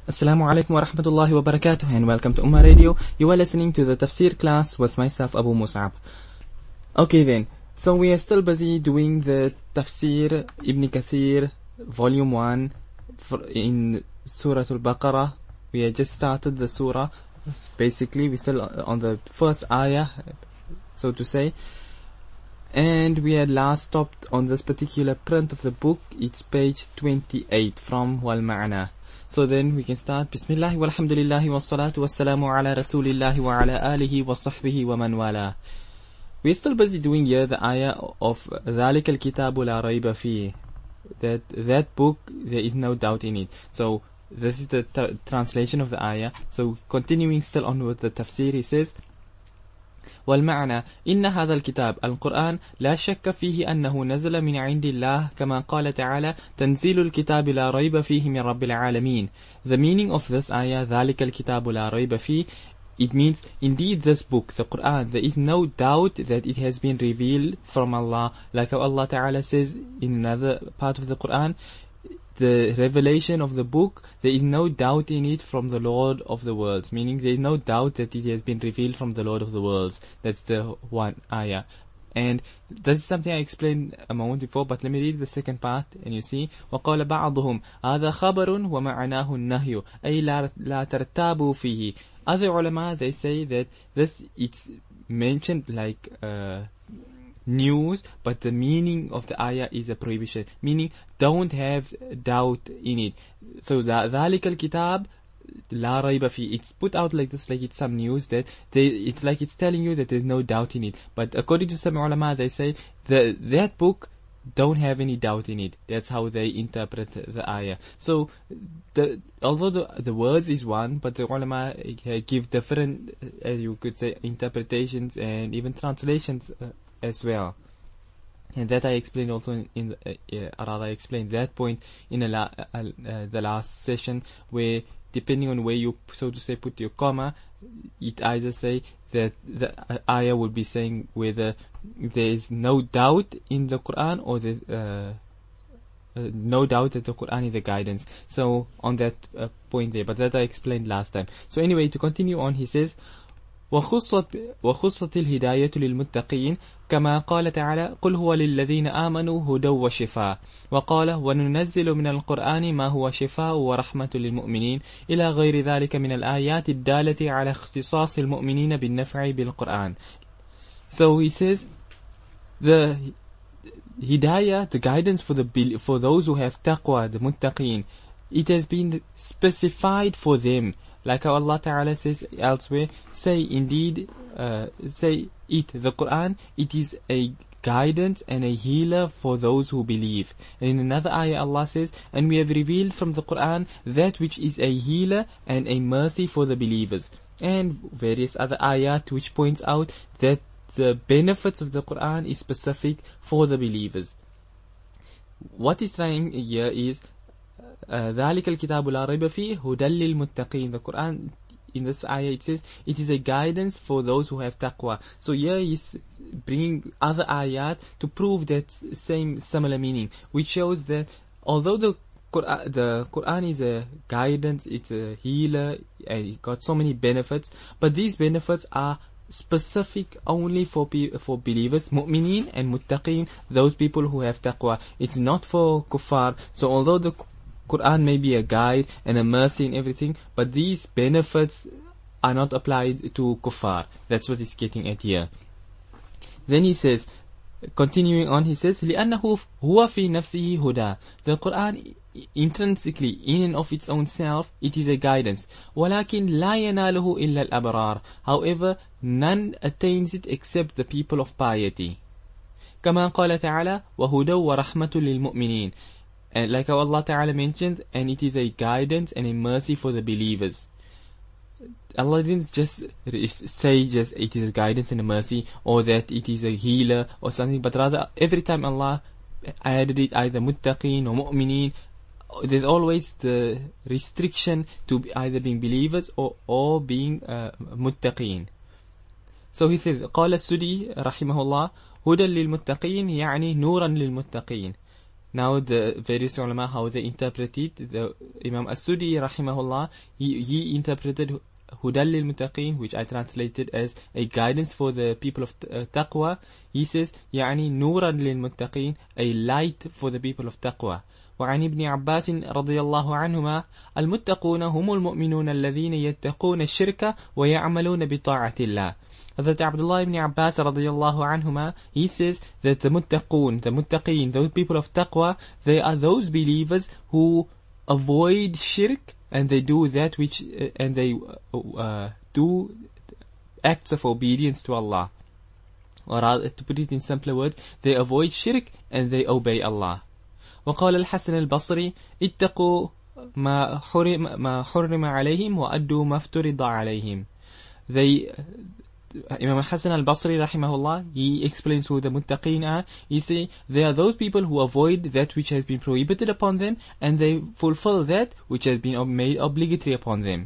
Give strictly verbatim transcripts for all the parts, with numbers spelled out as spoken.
Assalamu alaikum wa rahmatullahi wa barakatuh, and welcome to Ummah Radio. You are listening to the Tafsir class with myself, Abu Mus'ab. Okay then, so we are still busy doing the Tafsir Ibn Kathir Volume one in Surah Al-Baqarah. We had just started the surah. Basically, we're still on the first ayah, so to say. And we had last stopped on this particular print of the book. It's page twenty-eight from Wal Ma'na. So then we can start. Bismillah walhamdulillahi wassalatu wassalamu ala rasulillahi wa ala alihi wa sahbihi wa man wala. We're still busy doing here the ayah of ذَلِكَ الْكِتَابُ لَا رَيْبَ فِيهِ. That, that book, there is no doubt in it. So this is the t- translation of the ayah. So continuing still on with the tafsir, he says, والمعنى إن هذا الكتاب القرآن لا شك فيه أنه نزل من عند الله كما قال تعالى تنزيل الكتاب لا ريب فيه من رب العالمين. The meaning of this ayah ذلك الكتاب لا ريب فيه, it means indeed this book, the Quran, there is no doubt that it has been revealed from Allah, like how Allah Ta'ala says in another part of the Quran, the revelation of the book, there is no doubt in it from the Lord of the worlds, meaning there is no doubt that it has been revealed from the Lord of the worlds. That's the one ayah. And this is something I explained a moment before, but let me read the second part, and you see, وَقَالَ بَعْضُهُمْ هَذَا خَبَرٌ وَمَعَنَاهُ النَّهْيُ أي لا ترتابوا فيه. Other ulama, they say that this, it's mentioned like uh, news, but the meaning of the ayah is a prohibition, meaning don't have doubt in it. So ذَلِكَ الْكِتَابِ لَا رَيْبَ فِيهِ, it's put out like this, like it's some news that they, it's like it's telling you that there's no doubt in it. But according to some ulama, they say that that book don't have any doubt in it. That's how they interpret the ayah. So the although the, the words is one, but the ulama give different, as you could say, interpretations and even translations uh, as well. And that I explained also in, in the, uh, uh, rather I explained that point in a la, uh, uh, the last session, where depending on where you, so to say, put your comma, it either say that the ayah would be saying whether there is no doubt in the Quran or the uh, uh, no doubt that the Quran is the guidance. So on that uh, point there, but that I explained last time. So anyway, to continue on, he says, وخصت وخصت الهداية للمتقين كما قال تعالى قل هو للذين آمنوا هدى وشفاء وقال وننزل من القرآن ما هو شفاء ورحمة للمؤمنين إلى غير ذلك من الآيات الدالة على اختصاص المؤمنين بالنفع بالقرآن. So he says the hidayah, the guidance for the for those who have taqwa, the muttaqeen, it has been specified for them. Like how Allah Ta'ala says elsewhere, say indeed, uh, say it, the Quran, it is a guidance and a healer for those who believe. And in another ayah Allah says, and we have revealed from the Quran that which is a healer and a mercy for the believers. And various other ayat which points out that the benefits of the Quran is specific for the believers. What is trying here is, ذَلِكَ الْكِتَابُ لَا رَيْبَ فِيهِ هُدًى لِلْمُتَّقِينَ. The Quran, in this ayah, it says, it is a guidance for those who have taqwa. So here he's bringing other ayat to prove that same similar meaning, which shows that although the Quran, the Quran is a guidance, it's a healer, and it got so many benefits, but these benefits are specific only for pe- for believers, mu'mineen and muttaqeen, those people who have taqwa. It's not for kuffar. So although the Quran may be a guide and a mercy and everything, but these benefits are not applied to kuffar. That's what he's getting at here. Then he says, continuing on, he says, لِأَنَّهُ هُوَ فِي نَفْسِهِ هُدَى. The Quran intrinsically, in and of its own self, it is a guidance. وَلَكِنْ لَا يَنَالُهُ إِلَّا الْأَبْرَارِ. However, none attains it except the people of piety. كَمَا قَالَ تَعَالَى وَهُدَى وَرَحْمَةٌ لِلْمُؤْمِنِينَ. And like how Allah Ta'ala mentions, and it is a guidance and a mercy for the believers. Allah didn't just say just it is a guidance and a mercy, or that it is a healer or something, but rather every time Allah added it, either muttaqeen or mu'mineen, there's always the restriction to either being believers or, or being uh, muttaqeen. So he says, قال السدي رحمه الله هدى للمتقين يعني نورا للمتقين. now the various ulama, how they interpret it. The Imam As-Sudi rahimahullah, he, he interpreted Hudal lil Muttaqin, which I translated as a guidance for the people of uh, taqwa. He says, يعني نورا للمتقين, a light for the people of taqwa. وعن ابن عباس رضي الله عنهما المتقون هم المؤمنون الذين يتقون الشرك ويعملون بطاعة الله. That Abdullah ibn Abbas radiyallahu anhuma, he says that the muttaqun, the muttaqeen, those people of taqwa, they are those believers who avoid shirk and they do that which, uh, and they uh, do acts of obedience to Allah. Or rather, to put it in simpler words, they avoid shirk and they obey Allah. وقال الحسن البصري اتقوا ما حرم ما حرم عليهم وأدوا ما افترض عليهم. They Imam Hassan al-Basri rahimahullah, he explains who the muttaqeen are. He say they are those people who avoid that which has been prohibited upon them and they fulfill that which has been made obligatory upon them.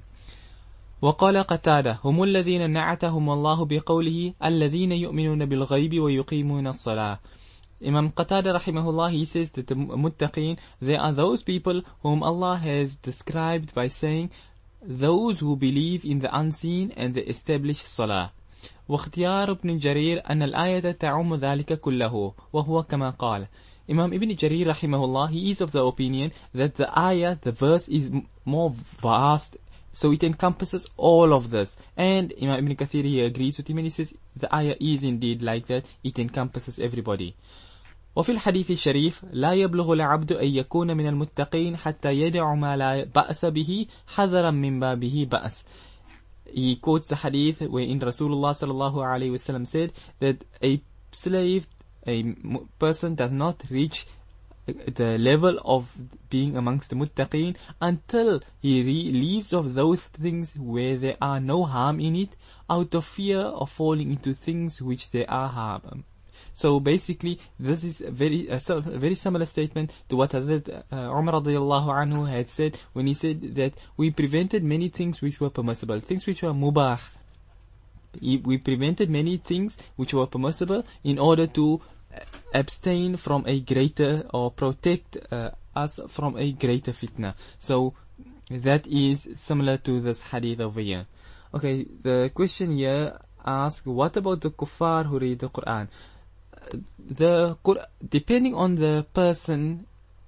وقال قتادة هم الذين نعتهم الله بقوله الذين يؤمنون بالغيب ويقيمون الصلاة. Imam Qatada rahimahullah, he says that the muttaqeen, they are those people whom Allah has described by saying those who believe in the unseen and they establish salah. واختيار ابن جرير أن الآية تعم ذلك كله وهو كما قال. Imam Ibn Jarir rahimahullah, he is of the opinion that the ayah, the verse is more vast, so it encompasses all of this. And Imam Ibn Kathir, he agrees with him and he says the ayah is indeed like that, it encompasses everybody. وفي الحديث الشريف لا يبلغ العبد أن يكون من المتقين حتى يدع ما لا بأس به حذرا من بابه بأس. He quotes the hadith wherein Rasulullah sallallahu alaihi wasallam said that a slave, a person does not reach the level of being amongst the muttaqeen until he re- leaves of those things where there are no harm in it, out of fear of falling into things which there are harm. So basically, this is a very, a very similar statement to what Hazrat uh, Umar radiyallahu anhu had said when he said that we prevented many things which were permissible, things which were mubah. We prevented many things which were permissible in order to abstain from a greater, or protect uh, us from a greater fitna. So that is similar to this hadith over here. Okay, the question here asks, what about the kuffar who read the Quran? The depending on the person,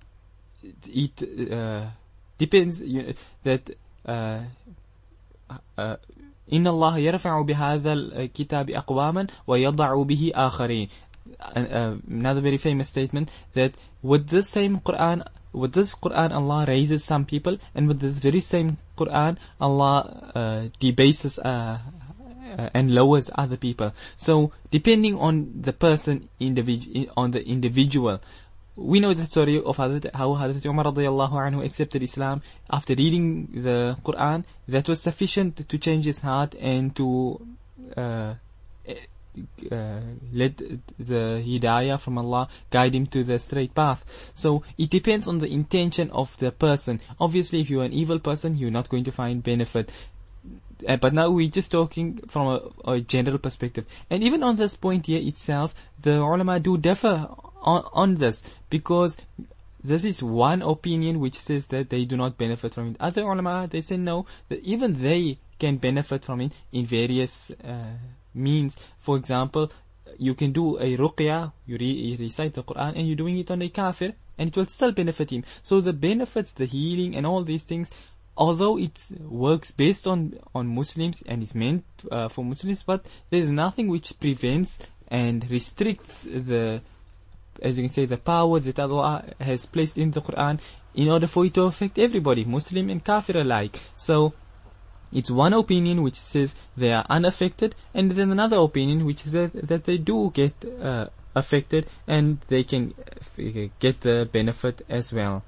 it uh, depends, you know, that uh, uh, إن الله يرفع بهذا الكتاب أقواما ويضع به آخرين. Another very famous statement, that with this same Quran, with this Quran Allah raises some people, and with this very same Quran Allah uh, debases uh, Uh, and lowers other people. So depending on the person, individu- on the individual, we know the story of Hazrat, how Hazrat Umar radiyallahu anhu accepted Islam after reading the Quran. That was sufficient to change his heart and to uh, uh, let the hidayah from Allah guide him to the straight path. So it depends on the intention of the person. Obviously, if you're an evil person, you're not going to find benefit. Uh, but now we're just talking from a, a general perspective. And even on this point here itself, the ulama do differ on, on this, because this is one opinion which says that they do not benefit from it. Other ulama, they say no, that even they can benefit from it in various uh, means. For example, you can do a ruqya, you, re- you recite the Quran and you're doing it on a kafir, and it will still benefit him. So the benefits, the healing and all these things, although it works based on, on Muslims and is meant uh, for Muslims, but there's nothing which prevents and restricts the, as you can say, the power that Allah has placed in the Quran in order for it to affect everybody, Muslim and Kafir alike. So it's one opinion which says they are unaffected, and then another opinion which says that they do get uh, affected and they can get the benefit as well.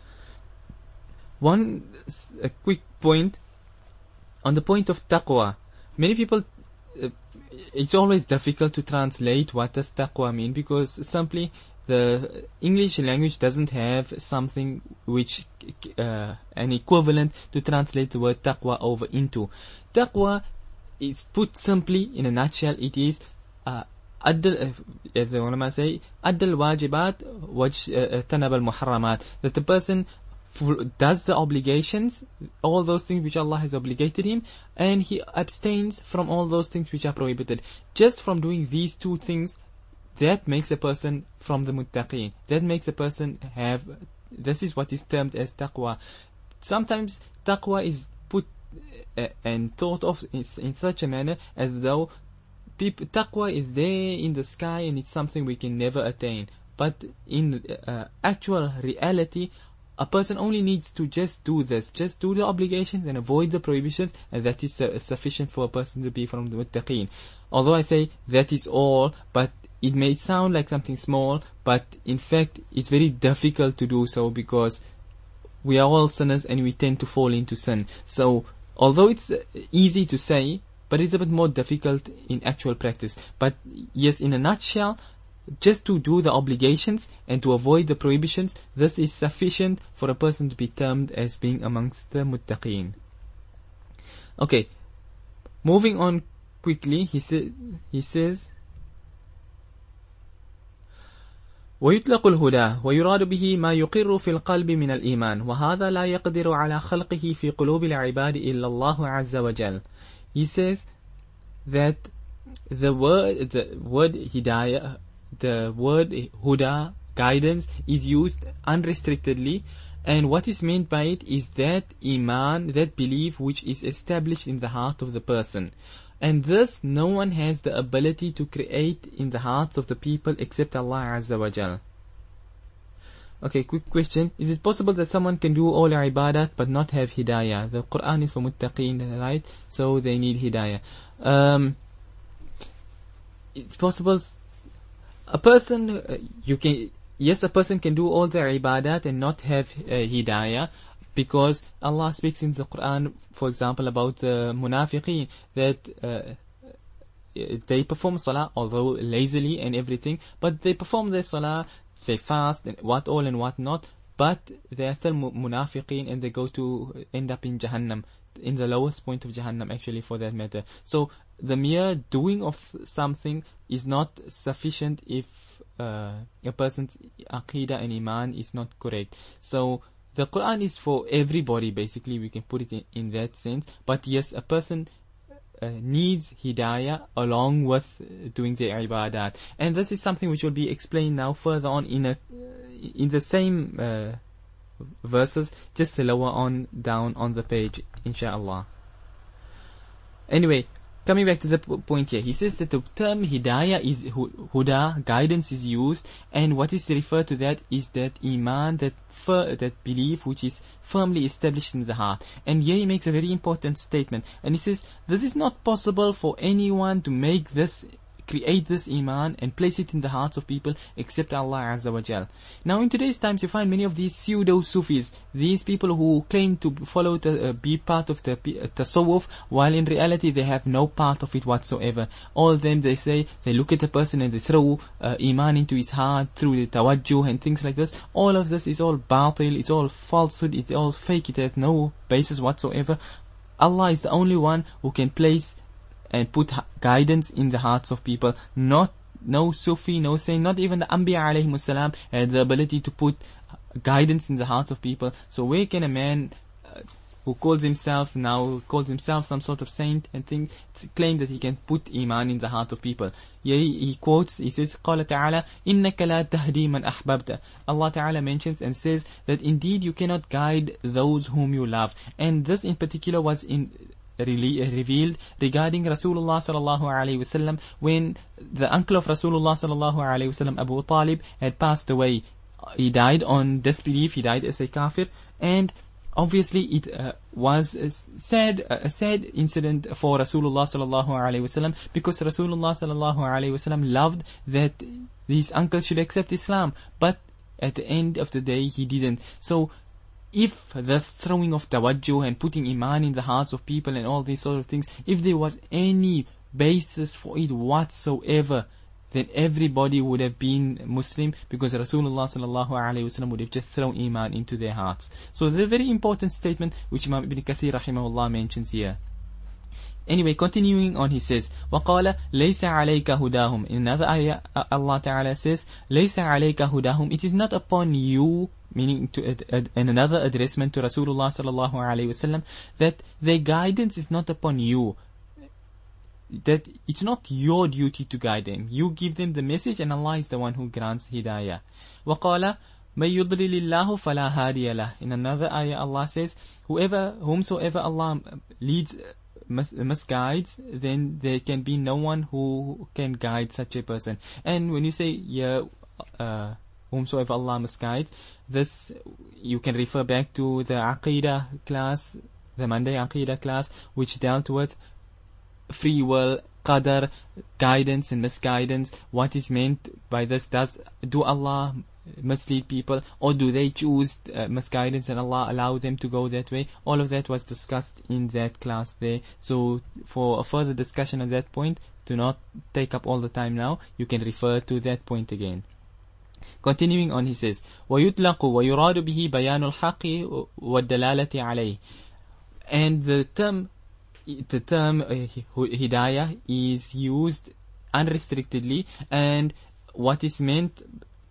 One a quick point on the point of taqwa. Many people, uh, it's always difficult to translate what does taqwa mean, because simply the English language doesn't have something which uh, an equivalent to translate the word taqwa over into. Taqwa is, put simply in a nutshell, it is uh, أدل, as the ulama say, أدل الواجبات واجتنب المحرمات, that the person does the obligations, all those things which Allah has obligated him, and he abstains from all those things which are prohibited. Just from doing these two things, that makes a person from the muttaqeen. That makes a person have, this is what is termed as taqwa. Sometimes taqwa is put uh, and thought of in, in such a manner as though people, taqwa is there in the sky and it's something we can never attain. But in uh, actual reality, a person only needs to just do this, just do the obligations and avoid the prohibitions, and that is uh, sufficient for a person to be from the muttaqeen. Although I say that is all, but it may sound like something small, but in fact it's very difficult to do so, because we are all sinners and we tend to fall into sin. So although it's easy to say, but it's a bit more difficult in actual practice. But yes, in a nutshell, just to do the obligations and to avoid the prohibitions, this is sufficient for a person to be termed as being amongst the muttaqeen. Okay, moving on quickly, he, sa- he says, ويطلق الهدى ويراد به ما يقر في القلب من الإيمان وهذا لا يقدر على خلقه في قلوب العباد إلا الله عز وجل. He says that the word, the word hidayah, the word huda, guidance, is used unrestrictedly, and what is meant by it is that iman, that belief which is established in the heart of the person. And this no one has the ability to create in the hearts of the people except Allah Azza wa Jal. Okay, quick question. Is it possible that someone can do all ibadat but not have hidayah? The Quran is for muttaqeen, right? So they need hidayah. Um, it's possible. A person, uh, you can, yes, a person can do all the ibadat and not have uh, hidayah, because Allah speaks in the Quran, for example, about the munafiqeen, that uh, they perform salah, although lazily and everything, but they perform their salah, they fast, and what all and what not, but they are still munafiqeen, and they go to end up in Jahannam, in the lowest point of Jahannam, actually, for that matter. So the mere doing of something is not sufficient if uh, a person's aqidah and iman is not correct. So the Quran is for everybody, basically, we can put it in, in that sense. But yes, a person uh, needs hidayah along with doing the ibadat. And this is something which will be explained now further on in a in the same uh, verses, just lower on down on the page, inshallah. Anyway, coming back to the p- point here, he says that the term hidayah is huda, guidance is used, and what is referred to that is that iman, that fir- that belief which is firmly established in the heart. And here he makes a very important statement, and he says this is not possible for anyone to make this, create this iman and place it in the hearts of people except Allah Azza wa Jal. Now in today's times you find many of these pseudo-Sufis, these people who claim to follow the, uh, be part of the uh, tasawwuf, while in reality they have no part of it whatsoever. All of them, they say, they look at a person and they throw uh, iman into his heart through the tawajjuh and things like this. All of this is all batil, it's all falsehood, it's all fake, it has no basis whatsoever. Allah is the only one who can place and put guidance in the hearts of people. Not, no Sufi, no saint, not even the Anbiya alayhimus salam had the ability to put guidance in the hearts of people. So where can a man uh, who calls himself now, calls himself some sort of saint and think, claim that he can put iman in the heart of people? Yeah, he, he quotes, he says, قَالَ تَعَالَى إِنَّكَ لَا تَهْدِي مَنْ أَحْبَبْتَ. Allah Ta'ala mentions and says that indeed you cannot guide those whom you love. And this in particular was in revealed regarding Rasulullah sallallahu alaihi wasallam when the uncle of Rasulullah sallallahu alaihi wasallam, Abu Talib, had passed away. He died on disbelief, he died as a kafir, and obviously it uh, was a sad, a sad incident for Rasulullah sallallahu alaihi wasallam, because Rasulullah sallallahu alaihi wasallam loved that his uncle should accept Islam, but at the end of the day he didn't. So if this throwing of tawajjuh and putting iman in the hearts of people and all these sort of things, if there was any basis for it whatsoever, then everybody would have been Muslim, because Rasulullah sallallahu alaihi wasallam would have just thrown iman into their hearts. So the very important statement which Imam Ibn Kathir rahimahullah mentions here. Anyway, continuing on, he says, وَقَالَ لَيْسَ عَلَيْكَ هُدَاهُمْ. In another ayah, Allah Ta'ala says, لَيْسَ عَلَيْكَ هُدَاهُمْ. It is not upon you, meaning to ad, ad, in another addressment to Rasulullah sallallahu alayhi wasallam, that their guidance is not upon you. That it's not your duty to guide them. You give them the message, and Allah is the one who grants hidayah. وَقَالَ مَن يُضْلِلِ اللَّهُ فَلَا هَادِيَ لَهُ. In another ayah, Allah says, whoever, whomsoever Allah leads, Mis- misguides, then there can be no one who can guide such a person. And when you say, yeah, uh, whomsoever Allah misguides, this, you can refer back to the Aqidah class, the Monday Aqidah class, which dealt with free will, qadar, guidance and misguidance. What is meant by this? Does, do Allah mislead people, or do they choose uh, misguidance and Allah allow them to go that way? All of that was discussed in that class there. So for a further discussion on that point, do not take up all the time now, you can refer to that point again. Continuing on, he says, وَيُطْلَقُ وَيُرَادُ بِهِ بَيَانُ الْحَقِّ وَالدَّلَالَةِ عَلَيْهِ. And the term the term uh, hidayah is used unrestrictedly, and what is meant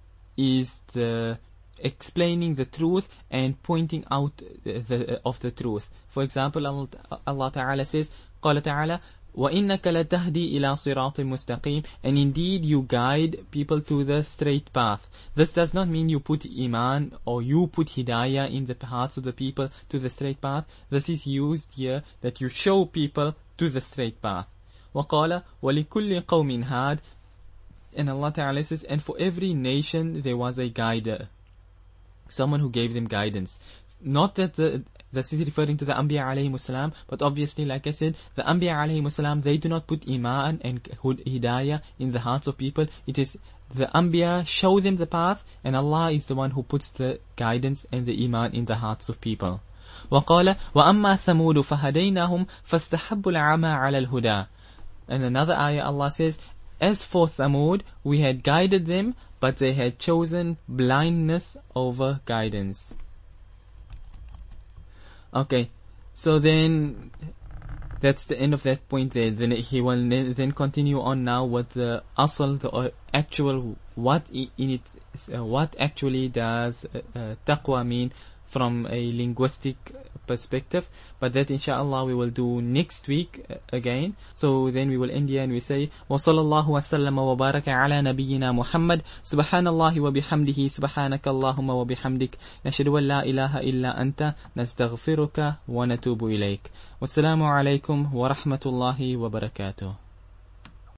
is the explaining the truth and pointing out the, the, of the truth. For example, Allah, Allah Ta'ala says, قال تعالى وَإِنَّكَ لَتَهْدِي إِلَى صِرَاطٍ مُسْتَقِيمٍ. And indeed you guide people to the straight path. This does not mean you put iman or you put hidayah in the hearts of the people to the straight path. This is used here that you show people to the straight path. وَقَالَ وَلِكُلِّ قَوْمٍ هَادٍ. And Allah Ta'ala says, and for every nation there was a guider, someone who gave them guidance. Not that the, this is referring to the Anbiya alayhimus salam, but obviously, like I said, the Anbiya alayhimus salam, they do not put iman and hidayah in the hearts of people. It is the Anbiya show them the path, and Allah is the one who puts the guidance and the iman in the hearts of people. وَقَالَ وَأَمَّا ثَمُودُ فَهَدَيْنَاهُمْ فَاسْتَحَبُّ الْعَمَى عَلَى الْهُدَى. And another ayah, Allah says, as for Thamud, we had guided them, but they had chosen blindness over guidance. Okay, so then that's the end of that point there. Then he will then continue on now with the asal, the actual, what in it, uh, what actually does uh, uh, taqwa mean from a linguistic perspective, but that inshallah we will do next week uh, again. So then we will end here and we say وَصَلَى اللَّهُ وَسَلَّمَ وَبَارَكَ عَلَى نَبِيِّنَا مُحَمَّدٍ سُبْحَانَ اللَّهِ وَبِحَمْدِهِ سُبْحَانَكَ اللَّهُمَّ وَبِحَمْدِكَ نَشْهَدُ أَن لَا إِلَهَ إِلَّا أَنْتَ نَسْتَغْفِرُكَ وَنَتُوبُ إِلَيْكَ. وَالسَّلَامُ عَلَيْكُمْ وَرَحْمَةُ اللَّهِ وَبَرَكَاتُهُ.